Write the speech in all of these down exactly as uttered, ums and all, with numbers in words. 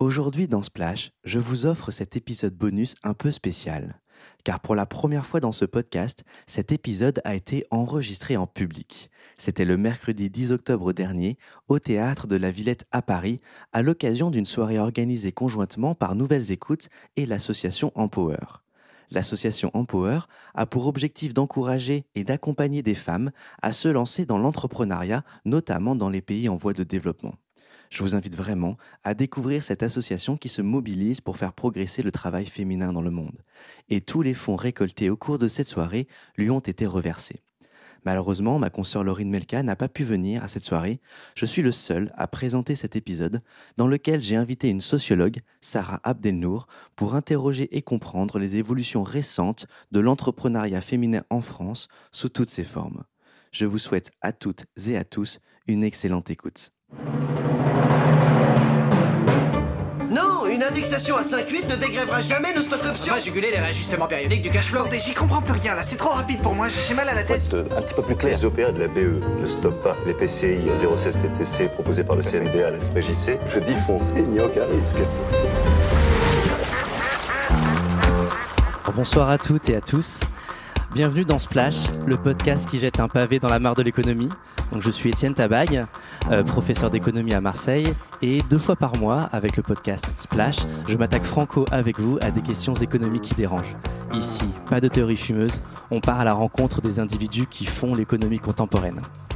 Aujourd'hui dans Splash, je vous offre cet épisode bonus un peu spécial. Car pour la première fois dans ce podcast, cet épisode a été enregistré en public. C'était le mercredi dix octobre dernier, au Théâtre de la Villette à Paris, à l'occasion d'une soirée organisée conjointement par Nouvelles Écoutes et l'association Empower. L'association Empower a pour objectif d'encourager et d'accompagner des femmes à se lancer dans l'entrepreneuriat, notamment dans les pays en voie de développement. Je vous invite vraiment à découvrir cette association qui se mobilise pour faire progresser le travail féminin dans le monde. Et tous les fonds récoltés au cours de cette soirée lui ont été reversés. Malheureusement, ma consoeur Laurine Melka n'a pas pu venir à cette soirée. Je suis le seul à présenter cet épisode dans lequel j'ai invité une sociologue, Sarah Abdelnour, pour interroger et comprendre les évolutions récentes de l'entrepreneuriat féminin en France sous toutes ses formes. Je vous souhaite à toutes et à tous une excellente écoute. Non, une indexation à cinq virgule huit ne dégrèvera jamais nos stock options. On va juguler les réajustements périodiques du cash flow. Attendez, j'y comprends plus rien là, c'est trop rapide pour moi, j'ai mal à la tête. Un petit peu plus clair. Les O P A de la B E ne stoppent pas. Les P C I zéro seize T T C proposés par le C N B A à la S P J C, je dis foncez, il n'y a aucun risque. Alors bonsoir à toutes et à tous. Bienvenue dans Splash, le podcast qui jette un pavé dans la mare de l'économie. Donc je suis Étienne Tabague, euh, professeur d'économie à Marseille, et deux fois par mois, avec le podcast Splash, je m'attaque franco avec vous à des questions économiques qui dérangent. Ici, pas de théorie fumeuse, on part à la rencontre des individus qui font l'économie contemporaine.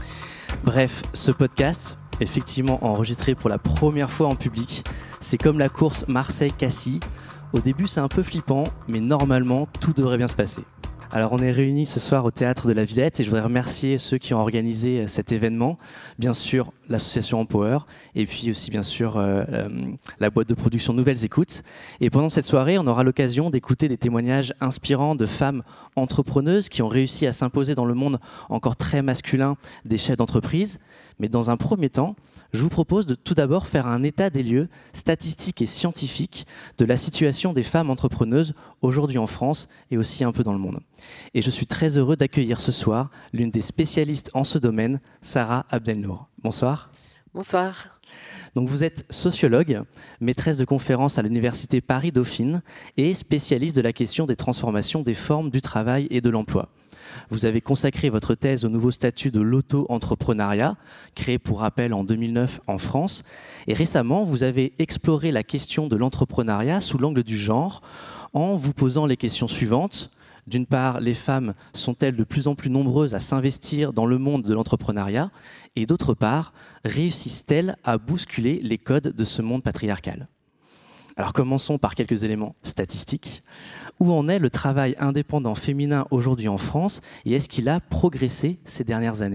Bref, ce podcast, effectivement enregistré pour la première fois en public, c'est comme la course Marseille-Cassis. Au début, c'est un peu flippant, mais normalement, tout devrait bien se passer. Alors on est réunis ce soir au Théâtre de la Villette et je voudrais remercier ceux qui ont organisé cet événement, bien sûr l'association Empower et puis aussi bien sûr euh, euh, la boîte de production Nouvelles Écoutes. Et pendant cette soirée, on aura l'occasion d'écouter des témoignages inspirants de femmes entrepreneuses qui ont réussi à s'imposer dans le monde encore très masculin des chefs d'entreprise. Mais dans un premier temps, je vous propose de tout d'abord faire un état des lieux statistique et scientifique de la situation des femmes entrepreneuses aujourd'hui en France et aussi un peu dans le monde. Et je suis très heureux d'accueillir ce soir l'une des spécialistes en ce domaine, Sarah Abdelnour. Bonsoir. Bonsoir. Donc vous êtes sociologue, maîtresse de conférences à l'université Paris-Dauphine et spécialiste de la question des transformations des formes du travail et de l'emploi. Vous avez consacré votre thèse au nouveau statut de l'auto-entrepreneuriat, créé pour rappel en deux mille neuf en France. Et récemment, vous avez exploré la question de l'entrepreneuriat sous l'angle du genre, en vous posant les questions suivantes. D'une part, les femmes sont-elles de plus en plus nombreuses à s'investir dans le monde de l'entrepreneuriat ? Et d'autre part, réussissent-elles à bousculer les codes de ce monde patriarcal ? Alors commençons par quelques éléments statistiques. Où en est le travail indépendant féminin aujourd'hui en France et est-ce qu'il a progressé ces dernières années ?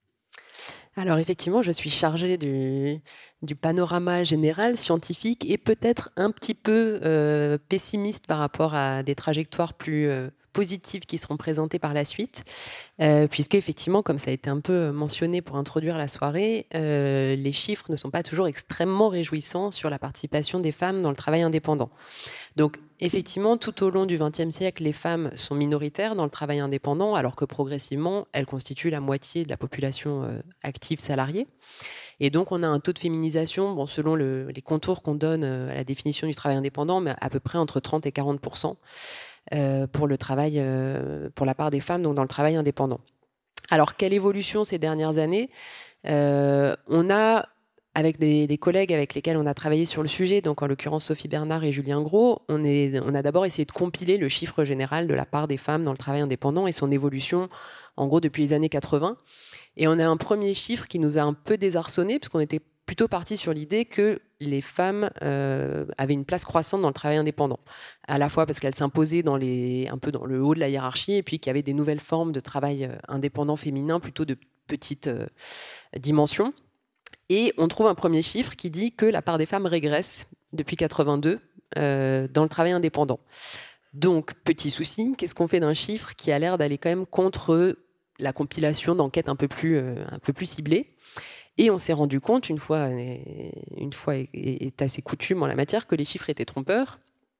Alors effectivement, je suis chargée du, du panorama général scientifique et peut-être un petit peu euh, pessimiste par rapport à des trajectoires plus euh, positives qui seront présentées par la suite, euh, puisque effectivement, comme ça a été un peu mentionné pour introduire la soirée, euh, les chiffres ne sont pas toujours extrêmement réjouissants sur la participation des femmes dans le travail indépendant. Donc effectivement, tout au long du vingtième siècle, les femmes sont minoritaires dans le travail indépendant, alors que progressivement, elles constituent la moitié de la population euh, active salariée. Et donc, on a un taux de féminisation, bon, selon le, les contours qu'on donne euh, à la définition du travail indépendant, mais à peu près entre trente et quarante pour cent euh, pour le travail, euh, pour la part des femmes donc dans le travail indépendant. Alors, quelle évolution ces dernières années ? euh, On a avec des, des collègues avec lesquels on a travaillé sur le sujet, donc en l'occurrence Sophie Bernard et Julien Gros, on, est, on a d'abord essayé de compiler le chiffre général de la part des femmes dans le travail indépendant et son évolution, en gros, depuis les années quatre-vingts. Et on a un premier chiffre qui nous a un peu désarçonnés, puisqu'on était plutôt parti sur l'idée que les femmes euh, avaient une place croissante dans le travail indépendant, à la fois parce qu'elles s'imposaient dans les, un peu dans le haut de la hiérarchie, et puis qu'il y avait des nouvelles formes de travail indépendant féminin, plutôt de petite euh, dimension. Et on trouve un premier chiffre qui dit que la part des femmes régresse depuis quatre-vingt-deux euh, dans le travail indépendant. Donc, petit souci, qu'est-ce qu'on fait d'un chiffre qui a l'air d'aller quand même contre la compilation d'enquêtes un peu plus, euh, un peu plus ciblées ? Et on s'est rendu compte, une fois, une fois est, est assez coutume en la matière, que les chiffres étaient trompeurs.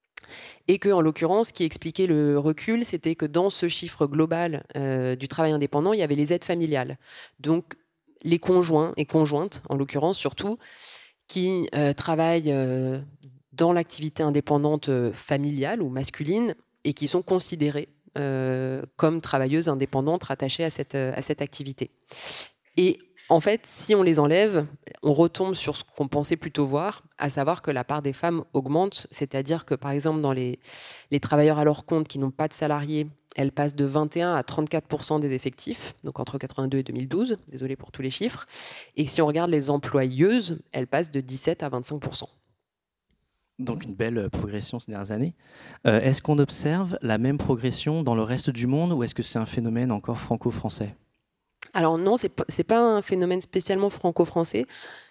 Et que, en l'occurrence, ce qui expliquait le recul, c'était que dans ce chiffre global euh, du travail indépendant, il y avait les aides familiales. Donc, les conjoints et conjointes, en l'occurrence surtout, qui euh, travaillent euh, dans l'activité indépendante familiale ou masculine et qui sont considérées euh, comme travailleuses indépendantes rattachées à cette, à cette activité. Et en fait, si on les enlève, on retombe sur ce qu'on pensait plutôt voir, à savoir que la part des femmes augmente, c'est-à-dire que par exemple dans les, les travailleurs à leur compte qui n'ont pas de salariés, elle passe de vingt et un à trente-quatre pour cent des effectifs, donc entre quatre-vingt-deux et deux mille douze, désolé pour tous les chiffres. Et si on regarde les employeuses, elle passe de dix-sept à vingt-cinq pour cent. Donc une belle progression ces dernières années. Euh, est-ce qu'on observe la même progression dans le reste du monde ou est-ce que c'est un phénomène encore franco-français ? Alors non, ce n'est pas un phénomène spécialement franco-français.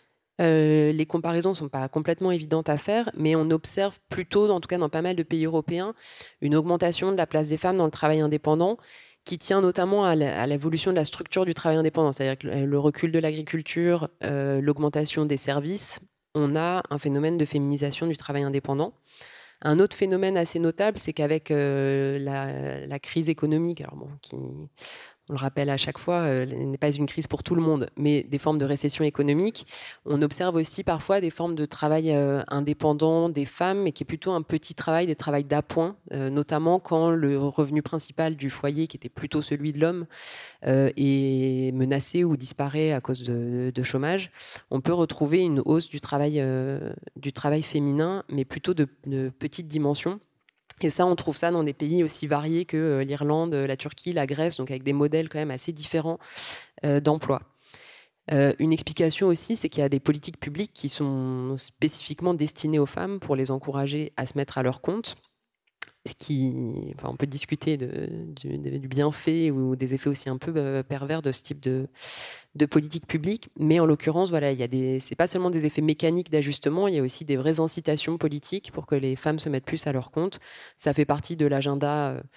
Euh, les comparaisons ne sont pas complètement évidentes à faire, mais on observe plutôt, en tout cas dans pas mal de pays européens, une augmentation de la place des femmes dans le travail indépendant qui tient notamment à l'évolution de la structure du travail indépendant, c'est-à-dire que le recul de l'agriculture, euh, l'augmentation des services. On a un phénomène de féminisation du travail indépendant. Un autre phénomène assez notable, c'est qu'avec euh, la, la crise économique, alors bon, qui, on le rappelle à chaque fois, euh, n'est pas une crise pour tout le monde, mais des formes de récession économique, on observe aussi parfois des formes de travail euh, indépendant des femmes, mais qui est plutôt un petit travail, des travails d'appoint, euh, notamment quand le revenu principal du foyer, qui était plutôt celui de l'homme, euh, est menacé ou disparaît à cause de, de chômage. On peut retrouver une hausse du travail, euh, du travail féminin, mais plutôt de, de petite dimension. Et ça, on trouve ça dans des pays aussi variés que l'Irlande, la Turquie, la Grèce, donc avec des modèles quand même assez différents euh, d'emploi. Euh, une explication aussi, c'est qu'il y a des politiques publiques qui sont spécifiquement destinées aux femmes pour les encourager à se mettre à leur compte. Ce qui, enfin, on peut discuter de, du, du bienfait ou des effets aussi un peu euh, pervers de ce type de, de politique publique, mais en l'occurrence, voilà, il y a des, c'est pas seulement des effets mécaniques d'ajustement, il y a aussi des vraies incitations politiques pour que les femmes se mettent plus à leur compte. Ça fait partie de l'agenda euh,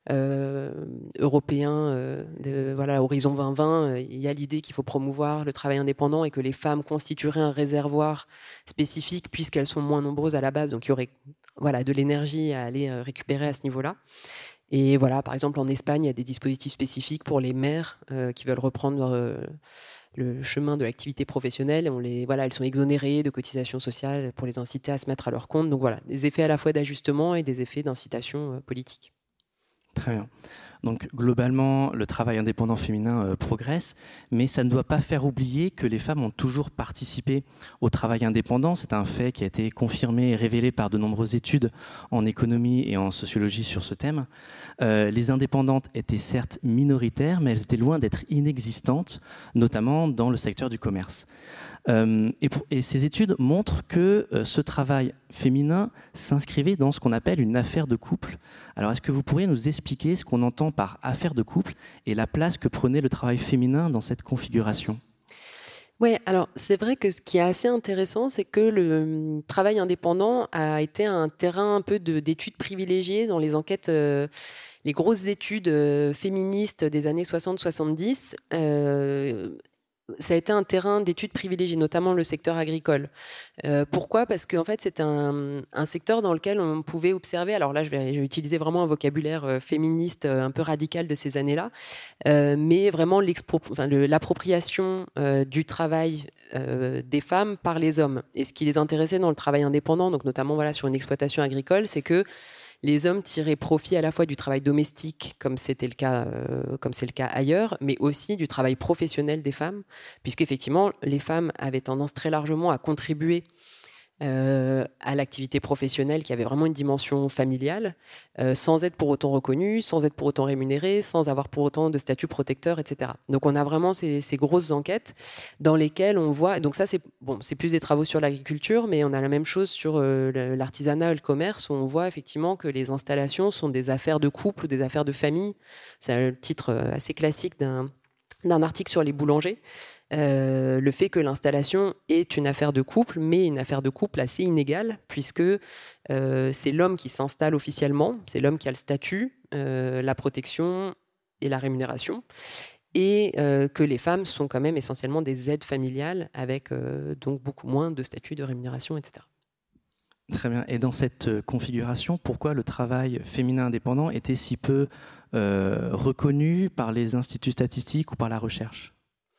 euh, européen, euh, de, voilà, Horizon vingt vingt. Euh, il y a l'idée qu'il faut promouvoir le travail indépendant et que les femmes constitueraient un réservoir spécifique puisqu'elles sont moins nombreuses à la base, donc il y aurait voilà, de l'énergie à aller récupérer à ce niveau-là. Et voilà, par exemple, en Espagne, il y a des dispositifs spécifiques pour les mères euh, qui veulent reprendre euh, le chemin de l'activité professionnelle. On les, voilà, elles sont exonérées de cotisations sociales pour les inciter à se mettre à leur compte. Donc voilà, des effets à la fois d'ajustement et des effets d'incitation euh, politique. Très bien. Donc globalement, le travail indépendant féminin euh, progresse, mais ça ne doit pas faire oublier que les femmes ont toujours participé au travail indépendant. C'est un fait qui a été confirmé et révélé par de nombreuses études en économie et en sociologie sur ce thème. Euh, les indépendantes étaient certes minoritaires, mais elles étaient loin d'être inexistantes, notamment dans le secteur du commerce. Euh, et, pour, et ces études montrent que euh, ce travail féminin s'inscrivait dans ce qu'on appelle une affaire de couple. Alors, est-ce que vous pourriez nous expliquer ce qu'on entend par affaire de couple et la place que prenait le travail féminin dans cette configuration ? Oui, alors c'est vrai que ce qui est assez intéressant, c'est que le travail indépendant a été un terrain un peu de, d'études privilégiées dans les enquêtes, euh, les grosses études euh, féministes des années soixante soixante-dix. Euh, ça a été un terrain d'études privilégié, notamment le secteur agricole. Euh, pourquoi ? Parce qu'en fait, c'est un, un secteur dans lequel on pouvait observer, alors là, je vais, je vais utiliser vraiment un vocabulaire euh, féministe euh, un peu radical de ces années-là, euh, mais vraiment enfin, le, l'appropriation euh, du travail euh, des femmes par les hommes. Et ce qui les intéressait dans le travail indépendant, donc notamment voilà, sur une exploitation agricole, c'est que les hommes tiraient profit à la fois du travail domestique, comme c'était le cas, euh, comme c'est le cas ailleurs, mais aussi du travail professionnel des femmes, puisqu'effectivement, les femmes avaient tendance très largement à contribuer euh, à l'activité professionnelle qui avait vraiment une dimension familiale, euh, sans être pour autant reconnues, sans être pour autant rémunérées, sans avoir pour autant de statut protecteur, et cetera. Donc on a vraiment ces, ces grosses enquêtes dans lesquelles on voit, donc ça c'est, bon, c'est plus des travaux sur l'agriculture, mais on a la même chose sur euh, l'artisanat et le commerce, où on voit effectivement que les installations sont des affaires de couple ou des affaires de famille. C'est un titre assez classique d'un, d'un article sur les boulangers. Euh, le fait que l'installation est une affaire de couple, mais une affaire de couple assez inégale, puisque euh, c'est l'homme qui s'installe officiellement, c'est l'homme qui a le statut, euh, la protection et la rémunération, et euh, que les femmes sont quand même essentiellement des aides familiales, avec euh, donc beaucoup moins de statut, de rémunération, et cetera. Très bien. Et dans cette configuration, pourquoi le travail féminin indépendant était si peu euh, reconnu par les instituts statistiques ou par la recherche ?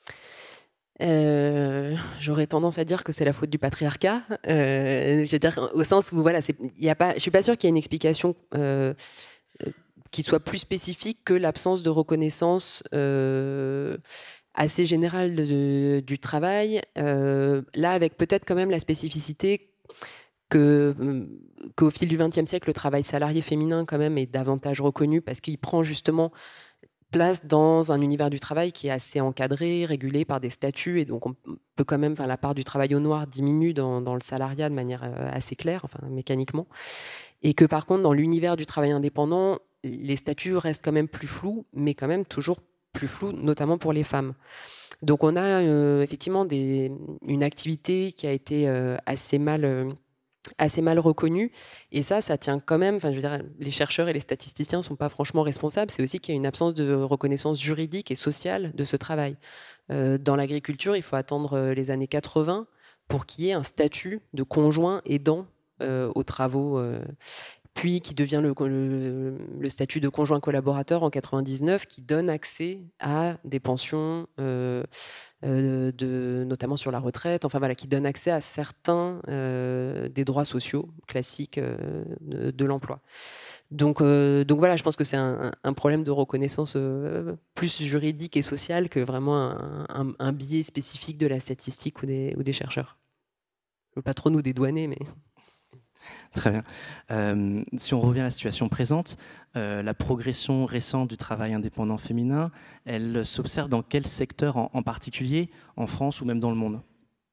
Euh, j'aurais tendance à dire que c'est la faute du patriarcat. Euh, je veux dire, au sens où, voilà, c'est, y a pas, je ne suis pas sûre qu'il y ait une explication euh, qui soit plus spécifique que l'absence de reconnaissance euh, assez générale de, de, du travail. Euh, là, avec peut-être quand même la spécificité que, qu'au fil du vingtième siècle, le travail salarié féminin quand même est davantage reconnu parce qu'il prend justement place dans un univers du travail qui est assez encadré, régulé par des statuts, et donc on peut quand même, enfin, la part du travail au noir diminue dans, dans le salariat de manière assez claire, enfin mécaniquement, et que par contre dans l'univers du travail indépendant, les statuts restent quand même plus flous, mais quand même toujours plus flous, notamment pour les femmes. Donc on a euh, effectivement des, une activité qui a été euh, assez mal euh, assez mal reconnu, et ça, ça tient quand même, enfin, je veux dire, les chercheurs et les statisticiens ne sont pas franchement responsables, c'est aussi qu'il y a une absence de reconnaissance juridique et sociale de ce travail. Euh, dans l'agriculture, il faut attendre les années quatre-vingts pour qu'il y ait un statut de conjoint aidant euh, aux travaux, euh, puis qui devient le, le, le statut de conjoint collaborateur en quatre-vingt-dix-neuf, qui donne accès à des pensions euh, Euh, de, notamment sur la retraite, enfin voilà, qui donne accès à certains euh, des droits sociaux classiques euh, de, de l'emploi. Donc, euh, donc voilà, je pense que c'est un, un problème de reconnaissance euh, plus juridique et sociale que vraiment un, un, un biais spécifique de la statistique ou des, ou des chercheurs. Je ne veux pas trop nous dédouaner, mais... Très bien. Euh, si on revient à la situation présente, euh, la progression récente du travail indépendant féminin, elle s'observe dans quel secteur en, en particulier, en France ou même dans le monde ?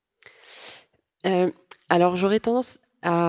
euh, Alors j'aurais tendance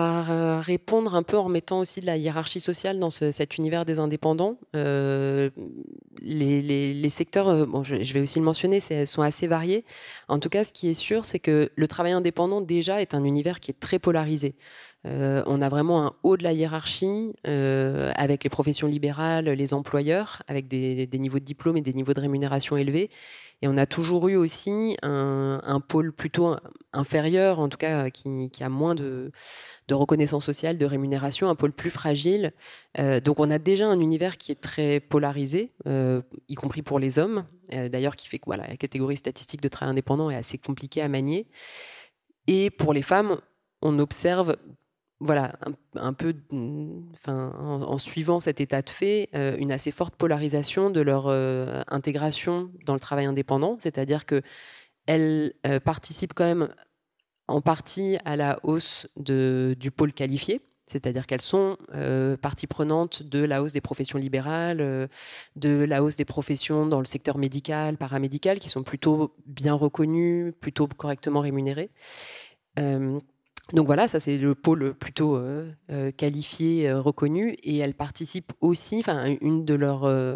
à répondre un peu en mettant aussi de la hiérarchie sociale dans ce, cet univers des indépendants. Euh, les, les, les secteurs, bon, je, je vais aussi le mentionner, sont assez variés. En tout cas, ce qui est sûr, c'est que le travail indépendant déjà est un univers qui est très polarisé. Euh, on a vraiment un haut de la hiérarchie euh, avec les professions libérales, les employeurs, avec des, des niveaux de diplôme et des niveaux de rémunération élevés. Et on a toujours eu aussi un, un pôle plutôt inférieur, en tout cas qui, qui a moins de, de reconnaissance sociale, de rémunération, un pôle plus fragile. Euh, donc on a déjà un univers qui est très polarisé, euh, y compris pour les hommes, euh, d'ailleurs qui fait que voilà, la catégorie statistique de travail indépendant est assez compliquée à manier. Et pour les femmes, on observe... Voilà, un, un peu, enfin, en, en suivant cet état de fait, euh, une assez forte polarisation de leur euh, intégration dans le travail indépendant, c'est-à-dire qu'elles euh, participent quand même en partie à la hausse de, du pôle qualifié, c'est-à-dire qu'elles sont euh, partie prenante de la hausse des professions libérales, euh, de la hausse des professions dans le secteur médical, paramédical, qui sont plutôt bien reconnues, plutôt correctement rémunérées. Euh, Donc voilà, ça c'est le pôle plutôt euh, euh, qualifié, euh, reconnu, et elles participent aussi, enfin une de leurs, euh,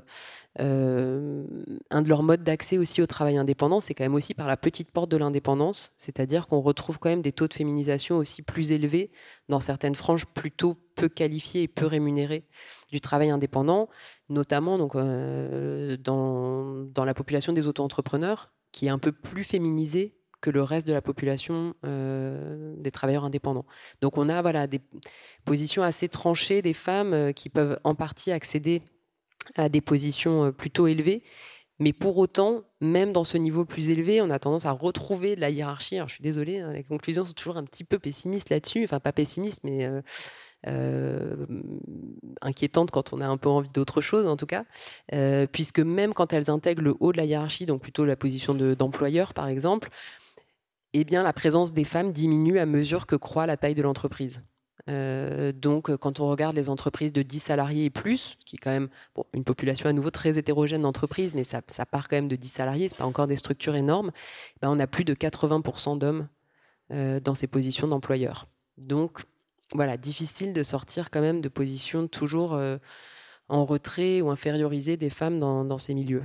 euh, un de leurs modes d'accès aussi au travail indépendant, c'est quand même aussi par la petite porte de l'indépendance, c'est-à-dire qu'on retrouve quand même des taux de féminisation aussi plus élevés dans certaines franges plutôt peu qualifiées et peu rémunérées du travail indépendant, notamment donc euh, dans, dans la population des auto-entrepreneurs, qui est un peu plus féminisée que le reste de la population euh, des travailleurs indépendants. Donc on a voilà, des positions assez tranchées des femmes euh, qui peuvent en partie accéder à des positions euh, plutôt élevées, mais pour autant, même dans ce niveau plus élevé, on a tendance à retrouver de la hiérarchie. Alors je suis désolée, hein, les conclusions sont toujours un petit peu pessimistes là-dessus, enfin pas pessimistes, mais euh, euh, inquiétantes quand on a un peu envie d'autre chose en tout cas, euh, puisque même quand elles intègrent le haut de la hiérarchie, donc plutôt la position de, d'employeur par exemple, eh bien, la présence des femmes diminue à mesure que croît la taille de l'entreprise. Euh, donc, quand on regarde les entreprises de dix salariés et plus, qui est quand même bon, une population à nouveau très hétérogène d'entreprises, mais ça, ça part quand même de dix salariés, ce n'est pas encore des structures énormes, ben on a plus de quatre-vingts pour cent d'hommes euh, dans ces positions d'employeurs. Donc, voilà, difficile de sortir quand même de positions toujours euh, en retrait ou infériorisées des femmes dans, dans ces milieux.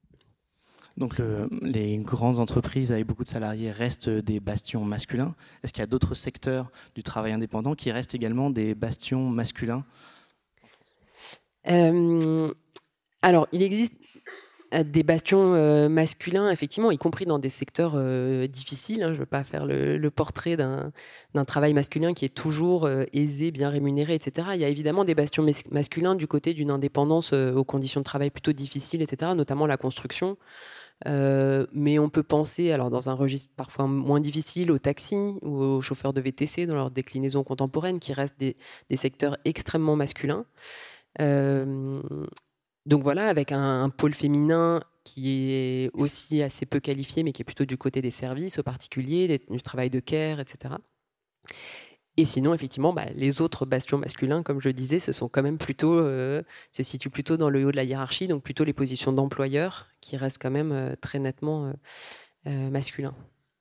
Donc le, les grandes entreprises avec beaucoup de salariés restent des bastions masculins. Est-ce qu'il y a d'autres secteurs du travail indépendant qui restent également des bastions masculins ? euh, Alors, il existe des bastions euh, masculins, effectivement, y compris dans des secteurs euh, difficiles. Hein. Je ne veux pas faire le, le portrait d'un, d'un travail masculin qui est toujours euh, aisé, bien rémunéré, et cetera. Il y a évidemment des bastions mes- masculins du côté d'une indépendance euh, aux conditions de travail plutôt difficiles, et cetera, notamment la construction. Euh, mais on peut penser, alors dans un registre parfois moins difficile, aux taxis ou aux chauffeurs de V T C dans leur déclinaison contemporaine, qui restent des, des secteurs extrêmement masculins. Euh, donc voilà, avec un, un pôle féminin qui est aussi assez peu qualifié, mais qui est plutôt du côté des services, aux particuliers, des, du travail de care, et cetera. Et sinon, effectivement, bah, les autres bastions masculins, comme je le disais, ce sont quand même plutôt, euh, se situent plutôt dans le haut de la hiérarchie, donc plutôt les positions d'employeurs, qui restent quand même euh, très nettement euh, euh, masculins.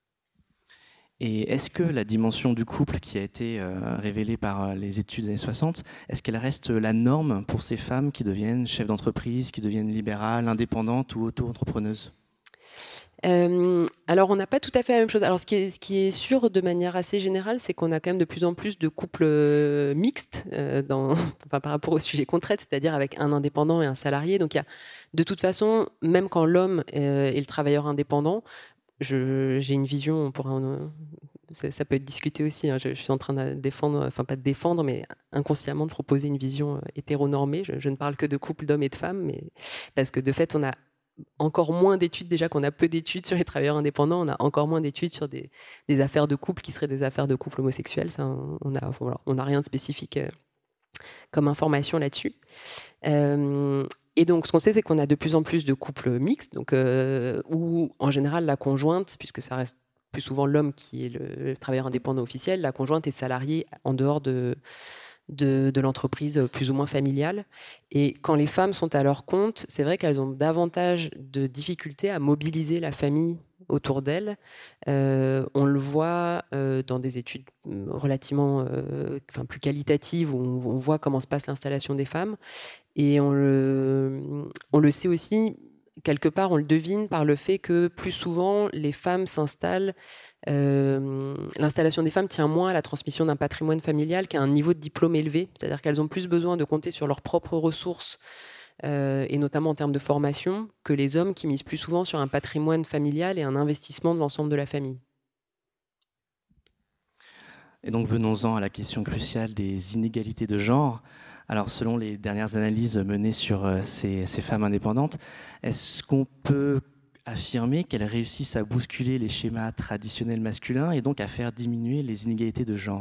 Et est-ce que la dimension du couple qui a été euh, révélée par les études des années soixante, est-ce qu'elle reste la norme pour ces femmes qui deviennent chefs d'entreprise, qui deviennent libérales, indépendantes ou auto-entrepreneuses ? Euh, alors, on n'a pas tout à fait la même chose. Alors, ce qui est, ce qui est sûr de manière assez générale, c'est qu'on a quand même de plus en plus de couples euh, mixtes euh, dans, enfin, par rapport au sujet qu'on traite, c'est-à-dire avec un indépendant et un salarié. Donc, il y a, de toute façon, même quand l'homme euh, est le travailleur indépendant, je, j'ai une vision, on pourra en, ça, ça peut être discuté aussi. Hein, je, je suis en train de défendre, enfin pas de défendre, mais inconsciemment de proposer une vision hétéronormée. Je, je ne parle que de couples d'hommes et de femmes, mais parce que de fait, on a encore moins d'études, déjà qu'on a peu d'études sur les travailleurs indépendants, on a encore moins d'études sur des, des affaires de couple qui seraient des affaires de couple homosexuels. Ça, on n'a voilà, on a rien de spécifique euh, comme information là-dessus. Euh, et donc, ce qu'on sait, c'est qu'on a de plus en plus de couples mixtes, donc, euh, où en général la conjointe, puisque ça reste plus souvent l'homme qui est le, le travailleur indépendant officiel, la conjointe est salariée en dehors de... De, de l'entreprise plus ou moins familiale. Et quand les femmes sont à leur compte, c'est vrai qu'elles ont davantage de difficultés à mobiliser la famille autour d'elles. Euh, on le voit euh, dans des études relativement euh, enfin, plus qualitatives où on, on voit comment se passe l'installation des femmes. Et on le, on le sait aussi, quelque part, on le devine par le fait que plus souvent, les femmes s'installent. Euh, l'installation des femmes tient moins à la transmission d'un patrimoine familial qu'à un niveau de diplôme élevé. C'est-à-dire qu'elles ont plus besoin de compter sur leurs propres ressources, euh, et notamment en termes de formation, que les hommes qui misent plus souvent sur un patrimoine familial et un investissement de l'ensemble de la famille. Et donc venons-en à la question cruciale des inégalités de genre. Alors selon les dernières analyses menées sur euh, ces, ces femmes indépendantes, est-ce qu'on peut affirmer qu'elles réussissent à bousculer les schémas traditionnels masculins et donc à faire diminuer les inégalités de genre ?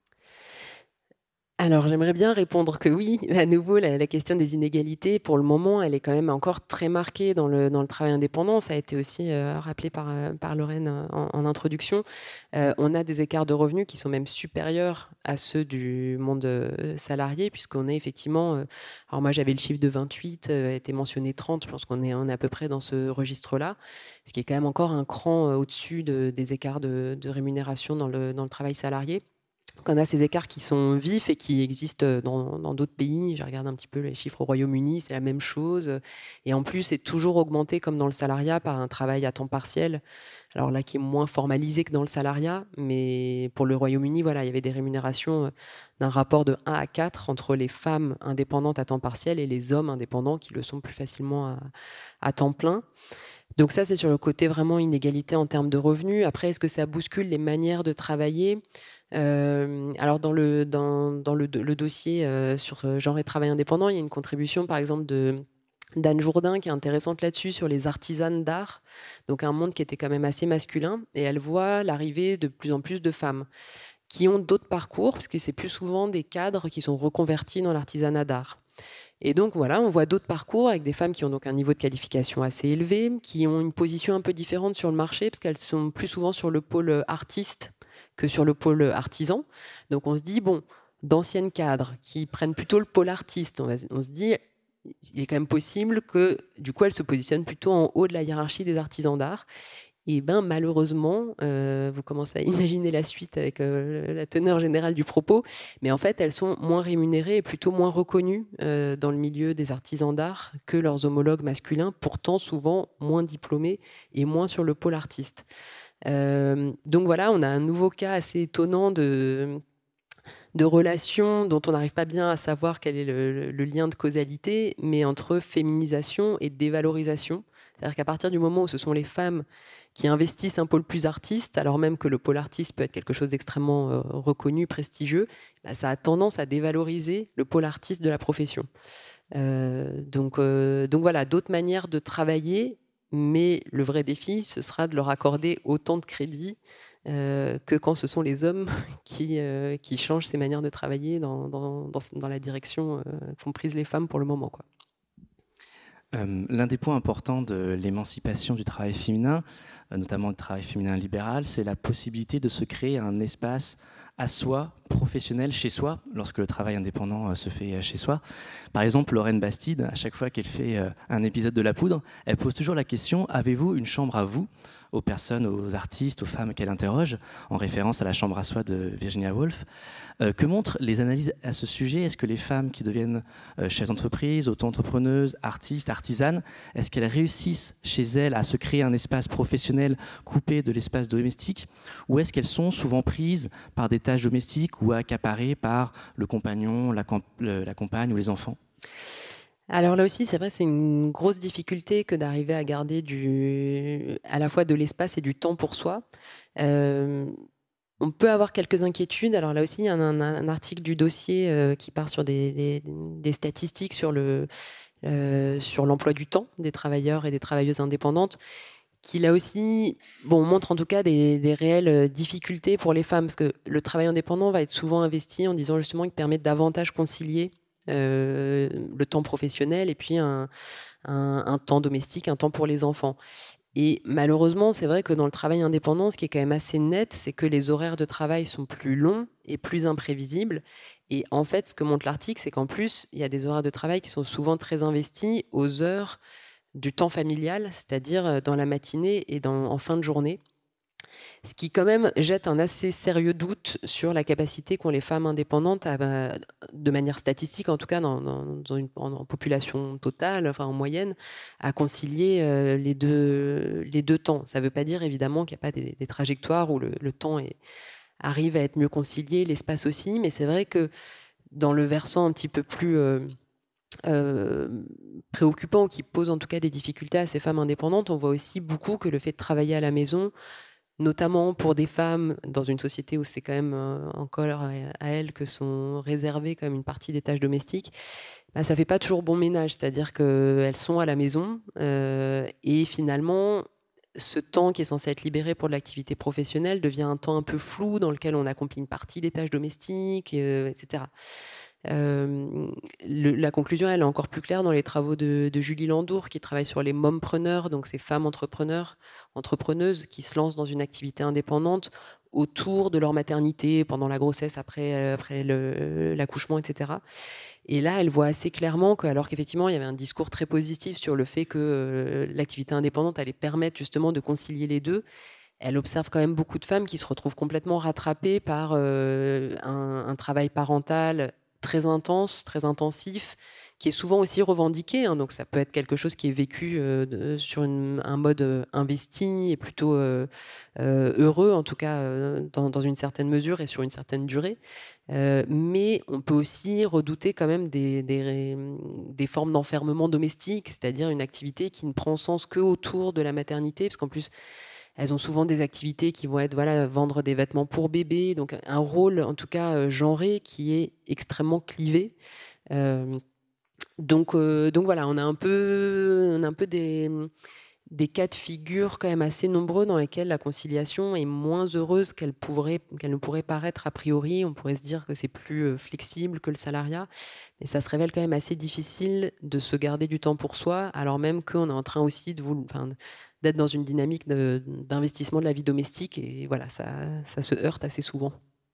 Alors, j'aimerais bien répondre que oui. À nouveau, la, la question des inégalités, pour le moment, elle est quand même encore très marquée dans le, dans le travail indépendant. Ça a été aussi euh, rappelé par, par Lorraine en, en introduction. Euh, on a des écarts de revenus qui sont même supérieurs à ceux du monde euh, salarié, puisqu'on est effectivement... Euh, alors moi, j'avais le chiffre de vingt-huit, euh, a été mentionné trente. Je pense qu'on est, on est à peu près dans ce registre-là, ce qui est quand même encore un cran euh, au-dessus de, des écarts de, de rémunération dans le, dans le travail salarié. Donc on a ces écarts qui sont vifs et qui existent dans, dans d'autres pays. Je regarde un petit peu les chiffres au Royaume-Uni, c'est la même chose. Et en plus, c'est toujours augmenté, comme dans le salariat, par un travail à temps partiel. Alors là, qui est moins formalisé que dans le salariat. Mais pour le Royaume-Uni, voilà, il y avait des rémunérations d'un rapport de un à quatre entre les femmes indépendantes à temps partiel et les hommes indépendants qui le sont plus facilement à, à temps plein. Donc ça, c'est sur le côté vraiment inégalité en termes de revenus. Après, est-ce que ça bouscule les manières de travailler ? Euh, alors dans le, dans, dans le, le dossier euh, sur genre et travail indépendant, il y a une contribution par exemple de, d'Anne Jourdain qui est intéressante là-dessus sur les artisanes d'art, donc un monde qui était quand même assez masculin, et elle voit l'arrivée de plus en plus de femmes qui ont d'autres parcours, parce que c'est plus souvent des cadres qui sont reconvertis dans l'artisanat d'art. Et donc voilà, on voit d'autres parcours avec des femmes qui ont donc un niveau de qualification assez élevé, qui ont une position un peu différente sur le marché, parce qu'elles sont plus souvent sur le pôle artiste que sur le pôle artisan. Donc on se dit, bon, d'anciennes cadres qui prennent plutôt le pôle artiste, on, va, on se dit, il est quand même possible que du coup elles se positionnent plutôt en haut de la hiérarchie des artisans d'art. Et bien malheureusement, euh, vous commencez à imaginer la suite avec euh, la teneur générale du propos, mais en fait elles sont moins rémunérées et plutôt moins reconnues euh, dans le milieu des artisans d'art que leurs homologues masculins, pourtant souvent moins diplômés et moins sur le pôle artiste. Euh, donc voilà, on a un nouveau cas assez étonnant de, de relations dont on n'arrive pas bien à savoir quel est le, le lien de causalité, mais entre féminisation et dévalorisation. C'est-à-dire qu'à partir du moment où ce sont les femmes qui investissent un pôle plus artiste, alors même que le pôle artiste peut être quelque chose d'extrêmement euh, reconnu, prestigieux, bah, ça a tendance à dévaloriser le pôle artiste de la profession. Euh, donc, euh, donc voilà, d'autres manières de travailler, Mais le vrai défi, ce sera de leur accorder autant de crédit euh, que quand ce sont les hommes qui, euh, qui changent ces manières de travailler dans, dans, dans, dans la direction euh, qu'ont prise les femmes pour le moment, quoi. Euh, l'un des points importants de l'émancipation du travail féminin, euh, notamment du travail féminin libéral, c'est la possibilité de se créer un espace à soi, professionnel, chez soi, lorsque le travail indépendant euh, se fait euh, chez soi. Par exemple, Lorraine Bastide, à chaque fois qu'elle fait euh, un épisode de La Poudre, elle pose toujours la question « Avez-vous une chambre à vous ?» aux personnes, aux artistes, aux femmes qu'elle interroge, en référence à la chambre à soi de Virginia Woolf. Euh, que montrent les analyses à ce sujet? Est-ce que les femmes qui deviennent euh, chefs d'entreprise, auto-entrepreneuses, artistes, artisanes, est-ce qu'elles réussissent chez elles à se créer un espace professionnel coupé de l'espace domestique, ou est-ce qu'elles sont souvent prises par des tâches domestiques ou accaparées par le compagnon, la, camp- le, la compagne ou les enfants? Alors là aussi, c'est vrai, c'est une grosse difficulté que d'arriver à garder du, à la fois de l'espace et du temps pour soi. Euh, on peut avoir quelques inquiétudes. Alors là aussi, il y a un, un article du dossier euh, qui part sur des, des, des statistiques sur, le, euh, sur l'emploi du temps des travailleurs et des travailleuses indépendantes, qui là aussi bon, montre en tout cas des, des réelles difficultés pour les femmes, parce que le travail indépendant va être souvent investi en disant justement qu'il permet de davantage concilier Euh, le temps professionnel et puis un, un, un temps domestique, un temps pour les enfants. Et malheureusement, c'est vrai que dans le travail indépendant, ce qui est quand même assez net, c'est que les horaires de travail sont plus longs et plus imprévisibles. Et en fait, ce que montre l'article, c'est qu'en plus, il y a des horaires de travail qui sont souvent très investis aux heures du temps familial, c'est-à-dire dans la matinée et dans, en fin de journée. Ce qui quand même jette un assez sérieux doute sur la capacité qu'ont les femmes indépendantes, à, de manière statistique en tout cas, dans, dans, dans une en, en population totale, enfin en moyenne, à concilier euh, les, deux, les deux temps. Ça ne veut pas dire évidemment qu'il n'y a pas des, des trajectoires où le, le temps est, arrive à être mieux concilié, l'espace aussi, mais c'est vrai que dans le versant un petit peu plus euh, euh, préoccupant, qui pose en tout cas des difficultés à ces femmes indépendantes, on voit aussi beaucoup que le fait de travailler à la maison, notamment pour des femmes dans une société où c'est quand même euh, encore à, à elles que sont réservées quand même une partie des tâches domestiques, bah, ça fait pas toujours bon ménage, c'est-à-dire qu'elles sont à la maison euh, et finalement ce temps qui est censé être libéré pour de l'activité professionnelle devient un temps un peu flou dans lequel on accomplit une partie des tâches domestiques, euh, et cetera. Euh, le, la conclusion, elle est encore plus claire dans les travaux de, de Julie Landour, qui travaille sur les mompreneurs, donc ces femmes entrepreneurs, entrepreneuses qui se lancent dans une activité indépendante autour de leur maternité, pendant la grossesse, après, après le, l'accouchement, et cetera. Et là, elle voit assez clairement que, alors qu'effectivement, il y avait un discours très positif sur le fait que euh, l'activité indépendante allait permettre justement de concilier les deux, elle observe quand même beaucoup de femmes qui se retrouvent complètement rattrapées par euh, un, un travail parental très intense, très intensif, qui est souvent aussi revendiqué. Hein, donc ça peut être quelque chose qui est vécu euh, de, sur une, un mode euh, investi et plutôt euh, euh, heureux, en tout cas euh, dans, dans une certaine mesure et sur une certaine durée. Euh, mais on peut aussi redouter quand même des, des, des formes d'enfermement domestique, c'est-à-dire une activité qui ne prend sens que autour de la maternité, parce qu'en plus, elles ont souvent des activités qui vont être voilà, vendre des vêtements pour bébés, donc un rôle en tout cas euh, genré qui est extrêmement clivé. Euh, donc, euh, donc voilà, on a un peu, on a un peu des, des cas de figure quand même assez nombreux dans lesquels la conciliation est moins heureuse qu'elle, pourrait, qu'elle ne pourrait paraître a priori. On pourrait se dire que c'est plus flexible que le salariat, mais ça se révèle quand même assez difficile de se garder du temps pour soi, alors même qu'on est en train aussi de vous... Enfin, d'être dans une dynamique de, d'investissement de la vie domestique. Et voilà, ça, ça se heurte assez souvent.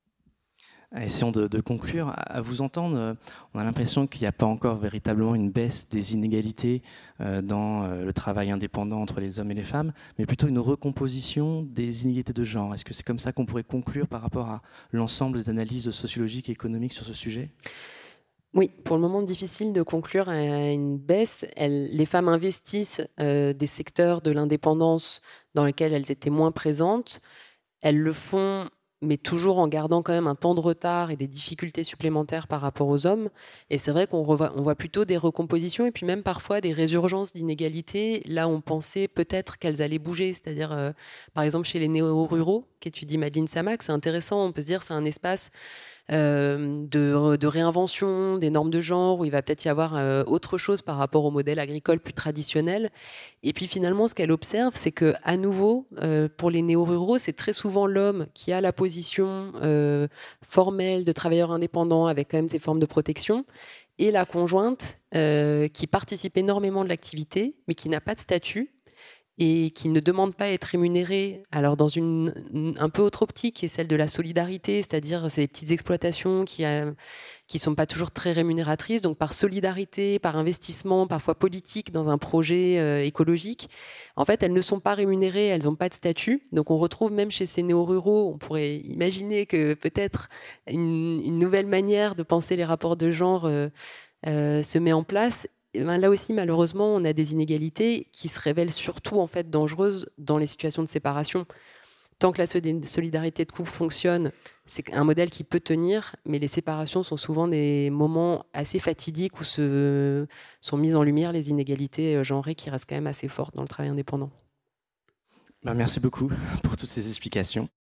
Essayons de, de conclure. À vous entendre, on a l'impression qu'il n'y a pas encore véritablement une baisse des inégalités dans le travail indépendant entre les hommes et les femmes, mais plutôt une recomposition des inégalités de genre. Est-ce que c'est comme ça qu'on pourrait conclure par rapport à l'ensemble des analyses sociologiques et économiques sur ce sujet ? Oui, pour le moment, difficile de conclure à une baisse. Elles, les femmes investissent euh, des secteurs de l'indépendance dans lesquels elles étaient moins présentes. Elles le font, mais toujours en gardant quand même un temps de retard et des difficultés supplémentaires par rapport aux hommes. Et c'est vrai qu'on revoit, on voit plutôt des recompositions et puis même parfois des résurgences d'inégalités. Là, on pensait peut-être qu'elles allaient bouger. C'est-à-dire, euh, par exemple, chez les néo-ruraux, qu'étudie Madeleine Samac, c'est intéressant. On peut se dire c'est un espace euh, de, de réinvention des normes de genre, où il va peut-être y avoir euh, autre chose par rapport au modèle agricole plus traditionnel. Et puis finalement, ce qu'elle observe, c'est que à nouveau, euh, pour les néo-ruraux, c'est très souvent l'homme qui a la position euh, formelle de travailleur indépendant avec quand même ses formes de protection, et la conjointe euh, qui participe énormément de l'activité, mais qui n'a pas de statut et qui ne demande pas à être rémunérée. Alors dans une, une un peu autre optique, qui est celle de la solidarité, c'est-à-dire ces petites exploitations qui ne sont pas toujours très rémunératrices, donc par solidarité, par investissement, parfois politique dans un projet euh, écologique, en fait, elles ne sont pas rémunérées, elles n'ont pas de statut. Donc on retrouve même chez ces néo-ruraux, on pourrait imaginer que peut-être une, une nouvelle manière de penser les rapports de genre euh, euh, se met en place. Et ben là aussi, malheureusement, on a des inégalités qui se révèlent surtout en fait dangereuses dans les situations de séparation. Tant que la solidarité de couple fonctionne, c'est un modèle qui peut tenir, mais les séparations sont souvent des moments assez fatidiques où se sont mises en lumière les inégalités genrées qui restent quand même assez fortes dans le travail indépendant. Ben, merci beaucoup pour toutes ces explications.